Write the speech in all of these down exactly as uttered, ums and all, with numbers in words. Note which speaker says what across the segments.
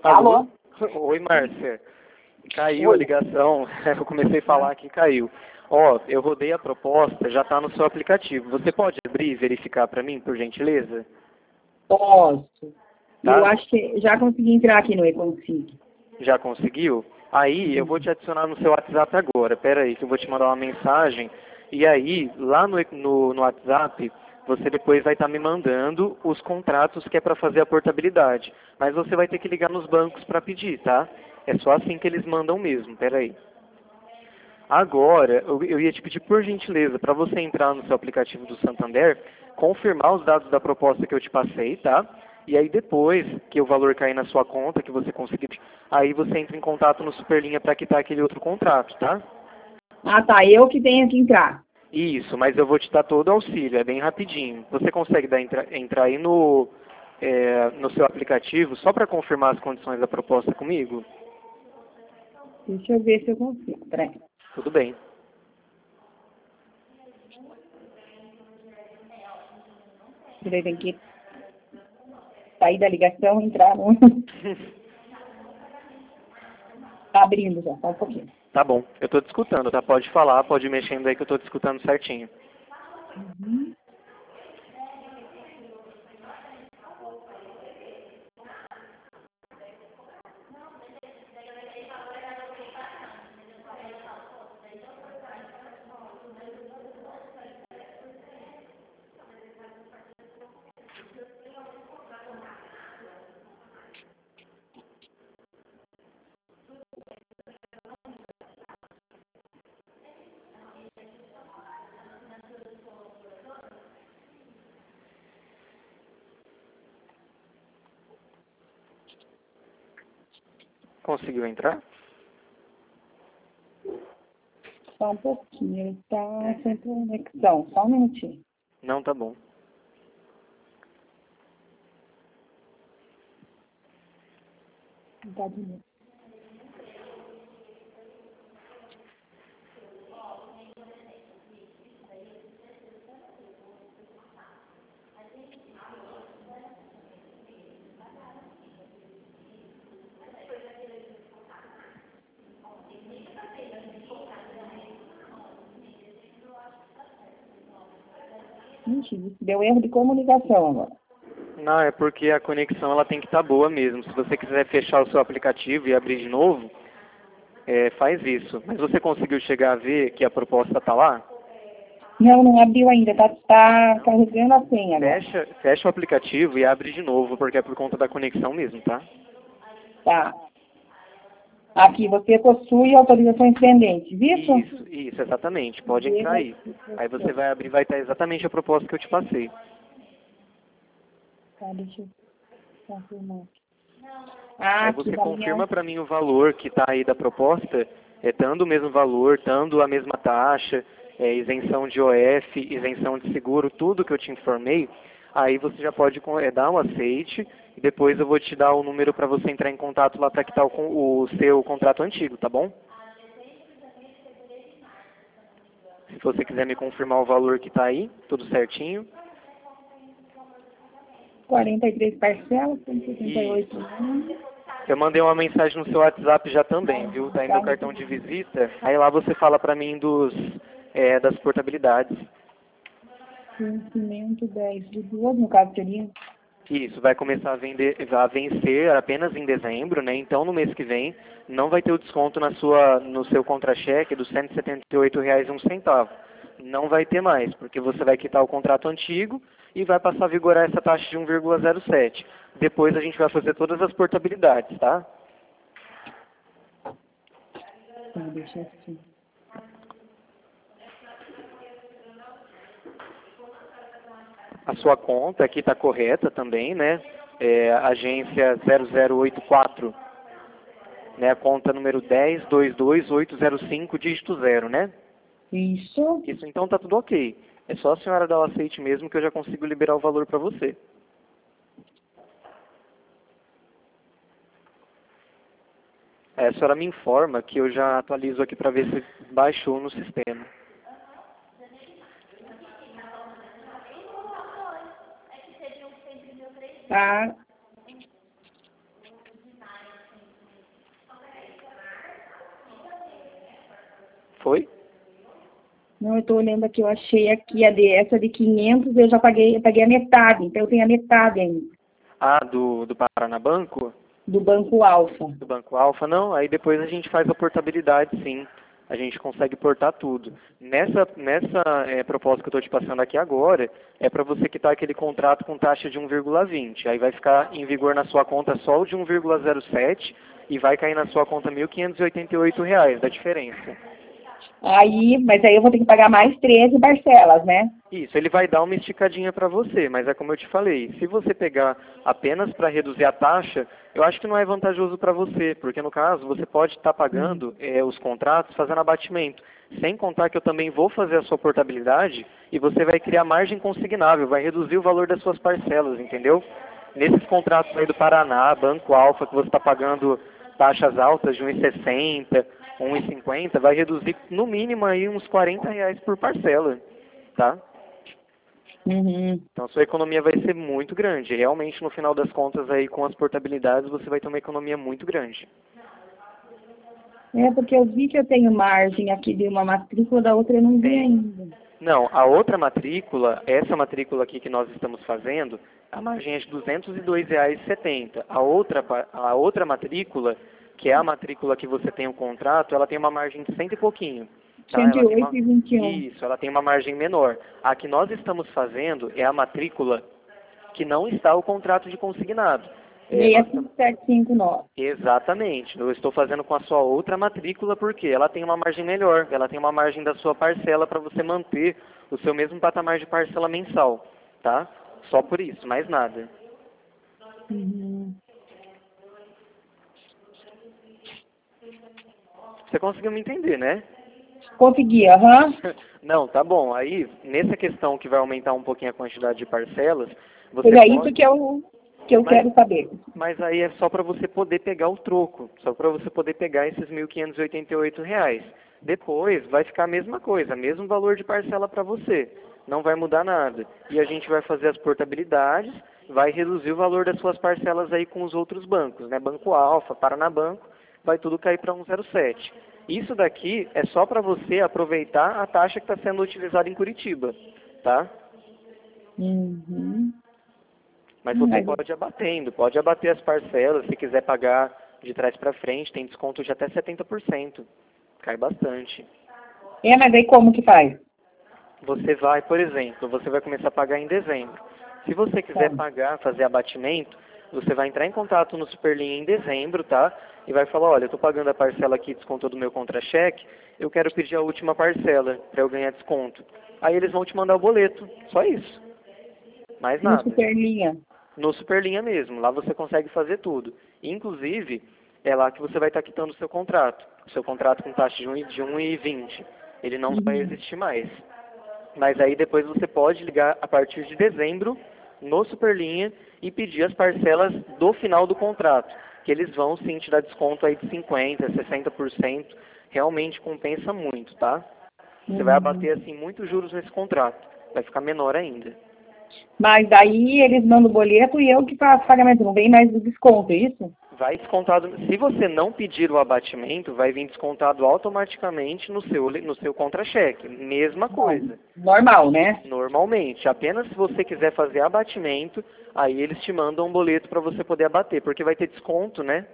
Speaker 1: Alô?
Speaker 2: Alô? Oi, Márcia. Caiu a
Speaker 1: Oi.
Speaker 2: ligação. Eu comecei a falar que caiu. Ó, eu rodei a proposta, já está no seu aplicativo. Você pode abrir e verificar para mim, por gentileza?
Speaker 1: Posso.
Speaker 2: Tá?
Speaker 1: Eu acho que já consegui entrar aqui no eConsig.
Speaker 2: Já conseguiu? Aí eu vou te adicionar no seu WhatsApp agora. Pera aí que eu vou te mandar uma mensagem. E aí, lá no, no, no WhatsApp, você depois vai estar me mandando os contratos que é para fazer a portabilidade. Mas você vai ter que ligar nos bancos para pedir, tá? É só assim que eles mandam mesmo. Pera aí. Agora, eu, eu ia te pedir por gentileza, para você entrar no seu aplicativo do Santander, confirmar os dados da proposta que eu te passei, tá? E aí depois que o valor cair na sua conta, que você conseguir, aí você entra em contato no Superlinha para quitar aquele outro contrato, tá?
Speaker 1: Ah, tá. Eu que tenho que entrar.
Speaker 2: Isso, mas eu vou te dar todo o auxílio, é bem rapidinho. Você consegue dar, entra, entrar aí no, é, no seu aplicativo só para confirmar as condições da proposta comigo?
Speaker 1: Deixa eu ver se eu consigo. Peraí.
Speaker 2: Tudo bem.
Speaker 1: Peraí, tem que sair da ligação e entrar no... Tá abrindo já, só um pouquinho.
Speaker 2: Tá bom, eu tô te escutando, tá? Pode falar, pode ir mexendo aí que eu tô te escutando certinho.
Speaker 1: Uhum.
Speaker 2: Conseguiu entrar?
Speaker 1: Só um pouquinho. Ele tá sem conexão. Só um minutinho.
Speaker 2: Não, tá bom.
Speaker 1: Não tá de novo. Mentira, deu erro de comunicação agora.
Speaker 2: Não, é porque a conexão ela tem que estar boa mesmo. Se você quiser fechar o seu aplicativo e abrir de novo, é, faz isso. Mas você conseguiu chegar a ver que a proposta tá lá?
Speaker 1: Não, não abriu ainda. Tá, tá carregando a senha agora.
Speaker 2: Fecha, fecha o aplicativo e abre de novo, porque é por conta da conexão mesmo, tá?
Speaker 1: Tá. Aqui, você possui autorizações pendentes, isso?
Speaker 2: Isso, isso, exatamente. Pode entrar aí. Aí você vai abrir, vai estar exatamente a proposta que eu te passei.
Speaker 1: Tá, deixa eu confirmar. Ah,
Speaker 2: Aí
Speaker 1: aqui
Speaker 2: você
Speaker 1: da
Speaker 2: confirma
Speaker 1: minha...
Speaker 2: para mim o valor que está aí da proposta, é dando o mesmo valor, dando a mesma taxa, é, isenção de O F, isenção de seguro, tudo que eu te informei. Aí você já pode é, dar um aceite e depois eu vou te dar o número para você entrar em contato lá para quitar o, o seu contrato antigo, tá bom? Se você quiser me confirmar o valor que está aí, tudo certinho.
Speaker 1: quarenta e três parcelas, cento e setenta e oito anos.
Speaker 2: Eu mandei uma mensagem no seu WhatsApp já também, viu? Tá aí meu cartão de visita. Aí lá você fala pra mim dos, é, das portabilidades.
Speaker 1: Vencimento dez de duas, no caso seria.
Speaker 2: Isso, vai começar a, vender, a vencer apenas em dezembro, né? Então no mês que vem não vai ter o desconto na sua, no seu contra-cheque dos cento e setenta e oito reais e um centavo. Não vai ter mais, porque você vai quitar o contrato antigo e vai passar a vigorar essa taxa de um vírgula zero sete. Depois a gente vai fazer todas as portabilidades, tá?
Speaker 1: Tá, deixa assim.
Speaker 2: A sua conta aqui está correta também, né? É, agência zero zero oito quatro, né? A conta número dez dois dois oito zero cinco, dígito zero, né?
Speaker 1: Isso.
Speaker 2: Isso, então tá tudo ok. É só a senhora dar o aceite mesmo que eu já consigo liberar o valor para você. É, a senhora me informa que eu já atualizo aqui para ver se baixou no sistema.
Speaker 1: Tá.
Speaker 2: Foi?
Speaker 1: Não, eu tô olhando aqui, eu achei aqui a de, essa de quinhentos, eu já paguei, eu paguei a metade, então eu tenho a metade ainda,
Speaker 2: Ah, do, do Paranabanco?
Speaker 1: do Banco Alfa.
Speaker 2: Do Banco Alfa, não. Aí depois a gente faz a portabilidade, sim. A gente consegue portar tudo. Nessa, nessa é, proposta que eu estou te passando aqui agora, é para você quitar aquele contrato com taxa de um vírgula vinte. Aí vai ficar em vigor na sua conta só o de um vírgula zero sete e vai cair na sua conta mil quinhentos e oitenta e oito reais da diferença.
Speaker 1: Aí, mas aí eu vou ter que pagar mais treze parcelas, né?
Speaker 2: Isso, ele vai dar uma esticadinha para você, mas é como eu te falei, se você pegar apenas para reduzir a taxa, eu acho que não é vantajoso para você, porque no caso você pode estar pagando é, os contratos fazendo abatimento, sem contar que eu também vou fazer a sua portabilidade e você vai criar margem consignável, vai reduzir o valor das suas parcelas, entendeu? Nesses contratos aí do Paraná, Banco Alfa, que você está pagando taxas altas de um vírgula sessenta, um vírgula cinquenta, vai reduzir no mínimo aí uns quarenta reais por parcela, tá?
Speaker 1: Uhum.
Speaker 2: Então a sua economia vai ser muito grande. Realmente, no final das contas, aí com as portabilidades, você vai ter uma economia muito grande.
Speaker 1: É, porque eu vi que eu tenho margem aqui de uma matrícula, da outra eu não vi
Speaker 2: Tem.
Speaker 1: ainda.
Speaker 2: Não, a outra matrícula, essa matrícula aqui que nós estamos fazendo, a margem é de duzentos e dois reais e setenta centavos. A outra, pa- a outra matrícula, que é a matrícula que você tem o contrato, ela tem uma margem de cento e pouquinho. Tá?
Speaker 1: cento e
Speaker 2: Ela tem
Speaker 1: oito
Speaker 2: uma...
Speaker 1: e vinte e um.
Speaker 2: Isso, ela tem uma margem menor. A que nós estamos fazendo é a matrícula que não está o contrato de consignado. É, nós
Speaker 1: seis cinco sete cinco nove.
Speaker 2: Exatamente. Eu estou fazendo com a sua outra matrícula porque ela tem uma margem melhor, ela tem uma margem da sua parcela para você manter o seu mesmo patamar de parcela mensal, tá? Só por isso, mais nada.
Speaker 1: Uhum.
Speaker 2: Você conseguiu me entender, né?
Speaker 1: Consegui, aham.
Speaker 2: Não, tá bom. Aí, nessa questão que vai aumentar um pouquinho a quantidade de parcelas, você
Speaker 1: Pois é
Speaker 2: pode...
Speaker 1: isso que eu, que eu
Speaker 2: Mas,
Speaker 1: quero saber.
Speaker 2: mas aí é só para você poder pegar o troco, só para você poder pegar esses mil quinhentos e oitenta e oito reais. Depois vai ficar a mesma coisa, mesmo valor de parcela para você. Não vai mudar nada. E a gente vai fazer as portabilidades, vai reduzir o valor das suas parcelas aí com os outros bancos, né? Banco Alfa, Paranabanco, vai tudo cair para um zero sete. Isso daqui é só para você aproveitar a taxa que está sendo utilizada em Curitiba, tá?
Speaker 1: Uhum.
Speaker 2: Mas você
Speaker 1: Mas,
Speaker 2: pode ir abatendo, pode abater as parcelas, se quiser pagar de trás para frente, tem desconto de até setenta por cento. Cai bastante.
Speaker 1: é, mas aí como que faz?
Speaker 2: Você vai, por exemplo, você vai começar a pagar em dezembro. Se você quiser
Speaker 1: Tá.
Speaker 2: pagar, fazer abatimento, você vai entrar em contato no Superlinha em dezembro, tá? E vai falar, olha, eu estou pagando a parcela aqui, desconto do meu contra-cheque, eu quero pedir a última parcela para eu ganhar desconto. Aí eles vão te mandar o boleto, só isso. Mais
Speaker 1: No
Speaker 2: nada.
Speaker 1: Superlinha.
Speaker 2: No Superlinha mesmo, lá você consegue fazer tudo. Inclusive, é lá que você vai estar quitando o seu contrato. O seu contrato com taxa de um de um e vinte. Ele não vai
Speaker 1: Uhum.
Speaker 2: existir mais. Mas aí depois você pode ligar a partir de dezembro no Superlinha e pedir as parcelas do final do contrato. Que eles vão sim te dar desconto aí de cinquenta por cento, sessenta por cento. Realmente compensa muito, tá? Você vai
Speaker 1: Uhum.
Speaker 2: abater assim muitos juros nesse contrato. Vai ficar menor ainda.
Speaker 1: Mas daí eles mandam o boleto e eu que faço pagamento, não vem mais do desconto, é isso?
Speaker 2: Vai descontado, se você não pedir o abatimento, vai vir descontado automaticamente no seu, no seu contra-cheque. Mesma coisa.
Speaker 1: Normal, né?
Speaker 2: Normalmente. Apenas se você quiser fazer abatimento, aí eles te mandam um boleto para você poder abater, porque vai ter desconto, né?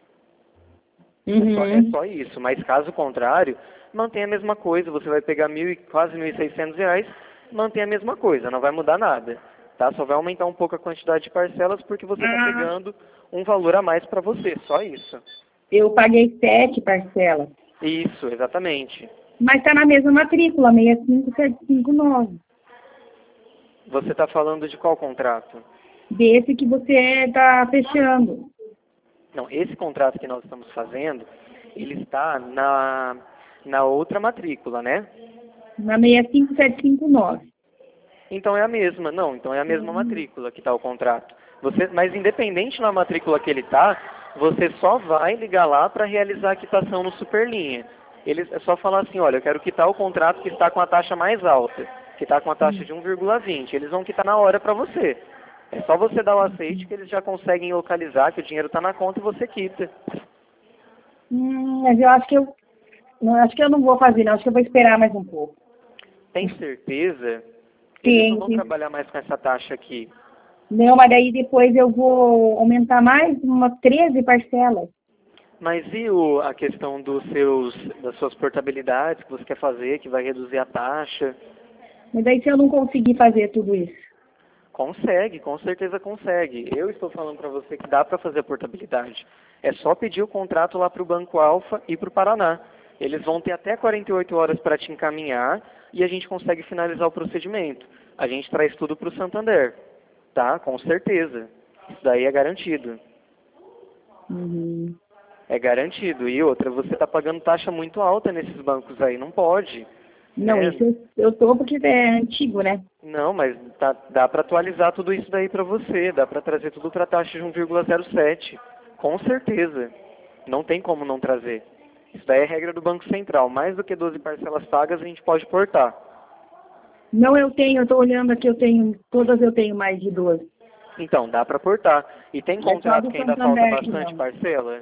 Speaker 2: É só, é
Speaker 1: Uhum.
Speaker 2: só isso. Mas caso contrário, mantém a mesma coisa. Você vai pegar mil e quase mil e seiscentos reais, mantém a mesma coisa, não vai mudar nada. Tá? Só vai aumentar um pouco a quantidade de parcelas porque você está
Speaker 1: Ah,
Speaker 2: pegando um valor a mais para você, só isso.
Speaker 1: eu paguei sete parcelas.
Speaker 2: Isso, exatamente.
Speaker 1: Mas tá na mesma matrícula, seis cinco sete cinco nove.
Speaker 2: Você está falando de qual contrato?
Speaker 1: Desse que você tá fechando.
Speaker 2: Não, esse contrato que nós estamos fazendo, ele está na, na outra matrícula, né?
Speaker 1: Na seis cinco sete cinco nove.
Speaker 2: Então é a mesma, não, então é a mesma matrícula que está o contrato. Você, mas independente da matrícula que ele está, você só vai ligar lá para realizar a quitação no Superlinha. Eles, é só falar assim, olha, eu quero quitar o contrato que está com a taxa mais alta, que está com a taxa de um vírgula vinte. Eles vão quitar na hora para você. É só você dar o aceite que eles já conseguem localizar que o dinheiro está na conta e você quita.
Speaker 1: Hum, mas eu acho que eu, Não, acho que eu não vou fazer, não. Acho que eu vou esperar mais um pouco.
Speaker 2: Tem certeza?
Speaker 1: Sim,
Speaker 2: Eles não vão
Speaker 1: sim.
Speaker 2: trabalhar mais com essa taxa aqui.
Speaker 1: Não, mas daí depois eu vou aumentar mais uma treze parcelas.
Speaker 2: Mas e o, a questão dos seus, das suas portabilidades que você quer fazer, que vai reduzir a taxa?
Speaker 1: Mas daí se eu não conseguir fazer tudo isso?
Speaker 2: Consegue, com certeza consegue. Eu estou falando para você que dá para fazer a portabilidade. É só pedir o contrato lá para o Banco Alfa e para o Paraná. Eles vão ter até quarenta e oito horas para te encaminhar e a gente consegue finalizar o procedimento. A gente traz tudo para o Santander, tá? Com certeza. Isso daí é garantido.
Speaker 1: Uhum.
Speaker 2: É garantido. E outra, você está pagando taxa muito alta nesses bancos aí, não pode.
Speaker 1: Não,
Speaker 2: Né?
Speaker 1: isso eu, eu tô porque é antigo, né?
Speaker 2: Não, mas tá- dá para atualizar tudo isso daí para você, dá para trazer tudo para a taxa de um vírgula zero sete. Com certeza. Não tem como não trazer. Isso daí é regra do Banco Central. Mais do que doze parcelas pagas, a gente pode portar.
Speaker 1: Não, eu tenho, eu tô olhando aqui, eu tenho, todas eu tenho mais de doze.
Speaker 2: Então, dá para portar. E tem
Speaker 1: É só
Speaker 2: contrato
Speaker 1: do
Speaker 2: que ainda falta
Speaker 1: Santander que
Speaker 2: bastante
Speaker 1: não.
Speaker 2: parcela?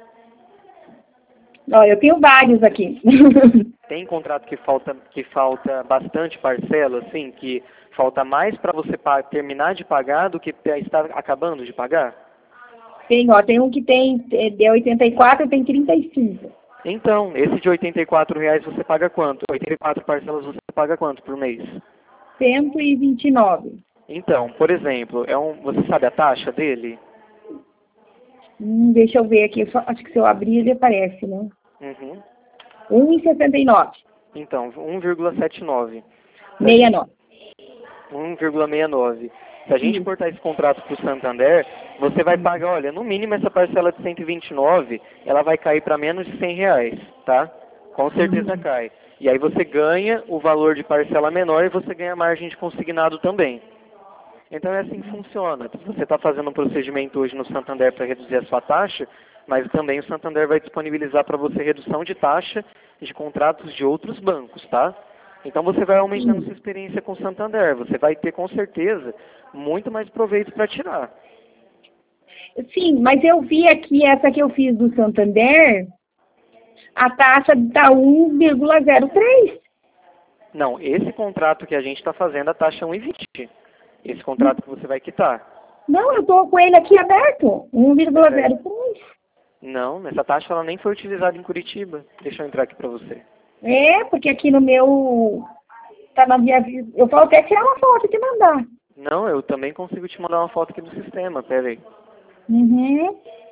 Speaker 1: Ó, eu tenho vários aqui.
Speaker 2: Tem contrato que falta, que falta bastante parcela, assim, que falta mais para você pa- terminar de pagar do que está acabando de pagar?
Speaker 1: Tem, ó, tem um que tem é, de oitenta e quatro e tem trinta e cinco.
Speaker 2: Então, esse de oitenta e quatro reais você paga quanto? oitenta e quatro parcelas você paga quanto por mês?
Speaker 1: cento e vinte e nove.
Speaker 2: Então, por exemplo, é um, você sabe a taxa dele?
Speaker 1: Hum, deixa eu ver aqui, eu só- acho que se eu abrir ele aparece, né?
Speaker 2: Uhum.
Speaker 1: um e sessenta e nove.
Speaker 2: Então, um vírgula setenta e nove. Se a
Speaker 1: sessenta e
Speaker 2: gente
Speaker 1: nove.
Speaker 2: um vírgula sessenta e nove. Se a gente
Speaker 1: Isso.
Speaker 2: cortar esse contrato para o Santander, você vai pagar, olha, no mínimo essa parcela de cento e vinte e nove, ela vai cair para menos de cem reais, tá? Com certeza
Speaker 1: Uhum.
Speaker 2: cai. E aí você ganha o valor de parcela menor e você ganha a margem de consignado também. Então é assim que funciona. Você está fazendo um procedimento hoje no Santander para reduzir a sua taxa, mas também o Santander vai disponibilizar para você redução de taxa de contratos de outros bancos, tá? Então você vai aumentando
Speaker 1: Sim.
Speaker 2: sua experiência com o Santander. Você vai ter com certeza muito mais proveito para tirar.
Speaker 1: Sim, mas eu vi aqui essa que eu fiz do Santander, a taxa está um vírgula zero três.
Speaker 2: Não, esse contrato que a gente está fazendo, a taxa é um vírgula vinte. Esse contrato que você vai quitar.
Speaker 1: Não, eu estou com ele aqui aberto, um vírgula
Speaker 2: Peraí.
Speaker 1: zero três.
Speaker 2: Não, essa taxa ela nem foi utilizada em Curitiba. Deixa eu entrar aqui para você.
Speaker 1: É, porque aqui no meu, tá na minha vida, eu vou até tirar uma foto e te mandar.
Speaker 2: Não, eu também consigo te mandar uma foto aqui do sistema, pera aí.
Speaker 1: Uhum.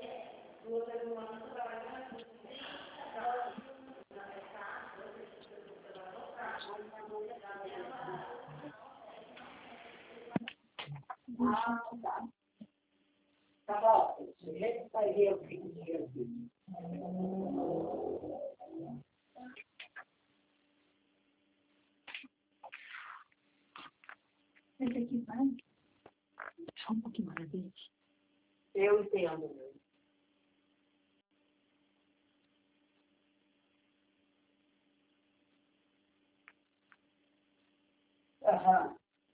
Speaker 1: Esse aqui vai. Só um pouquinho mais, gente. Eu entendo. Aham.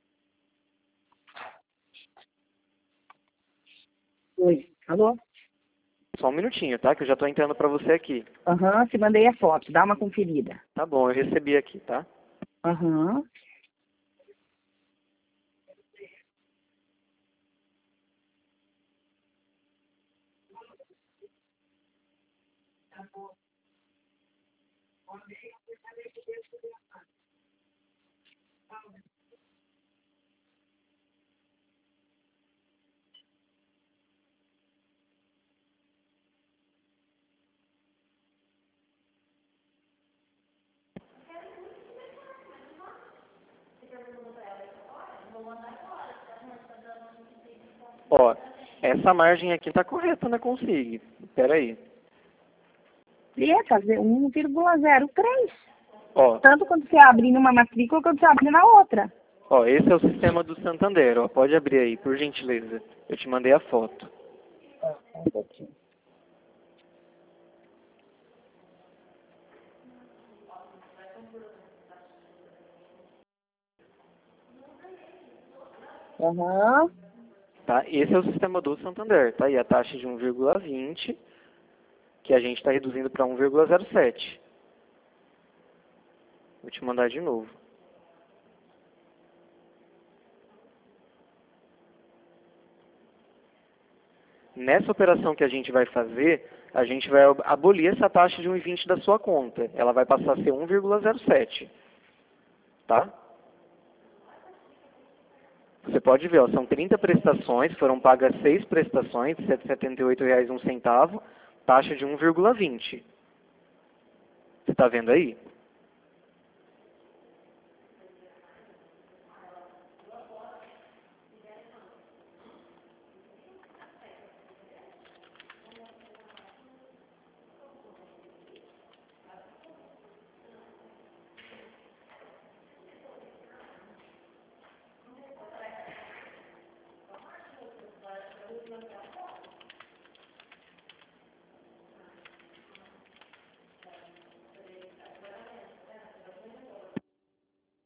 Speaker 1: Oi, alô?
Speaker 2: Só um minutinho, tá? Que eu já tô entrando para você aqui.
Speaker 1: Aham, te mandei a foto, dá uma conferida.
Speaker 2: Tá bom, eu recebi aqui, tá?
Speaker 1: Aham.
Speaker 2: Ó, essa margem aqui tá correta na Consig. Pera aí.
Speaker 1: E é fazer um vírgula zero três.
Speaker 2: Ó,
Speaker 1: Tanto quando você abre numa matrícula quanto você abre na outra.
Speaker 2: ó, esse é o sistema do Santander, ó. Pode abrir aí, por gentileza. Eu te mandei a foto.
Speaker 1: Um pouquinho. Aham.
Speaker 2: Tá? Esse é o sistema do Santander, tá? E a taxa de um vírgula vinte, que a gente está reduzindo para um vírgula zero sete. Vou te mandar de novo. Nessa operação que a gente vai fazer, a gente vai abolir essa taxa de um vírgula vinte da sua conta. Ela vai passar a ser um vírgula zero sete. Tá? Você pode ver, ó, são trinta prestações, foram pagas seis prestações, cento e setenta e oito reais e um centavo, taxa de um vírgula vinte. Você está vendo aí?